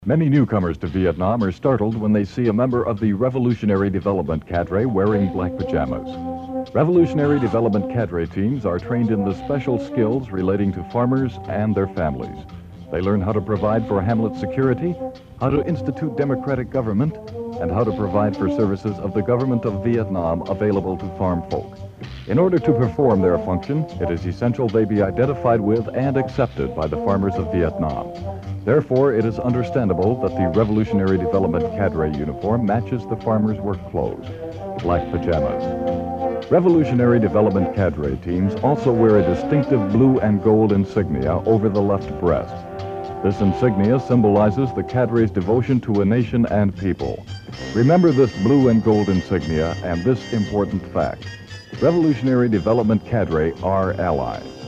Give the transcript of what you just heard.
Many newcomers to Vietnam are startled when they see a member of the Revolutionary Development Cadre wearing black pajamas. Revolutionary Development Cadre teams are trained in the special skills relating to farmers and their families. They learn how to provide for hamlet security, how to institute democratic government, and how to provide for services of the government of Vietnam available to farm folk. In order to perform their function, it is essential they be identified with and accepted by the farmers of Vietnam. Therefore, it is understandable that the Revolutionary Development Cadre uniform matches the farmers' work clothes, black pajamas. Revolutionary Development Cadre teams also wear a distinctive blue and gold insignia over the left breast. This insignia symbolizes the cadre's devotion to a nation and people. Remember this blue and gold insignia and this important fact. Revolutionary Development Cadre are allies.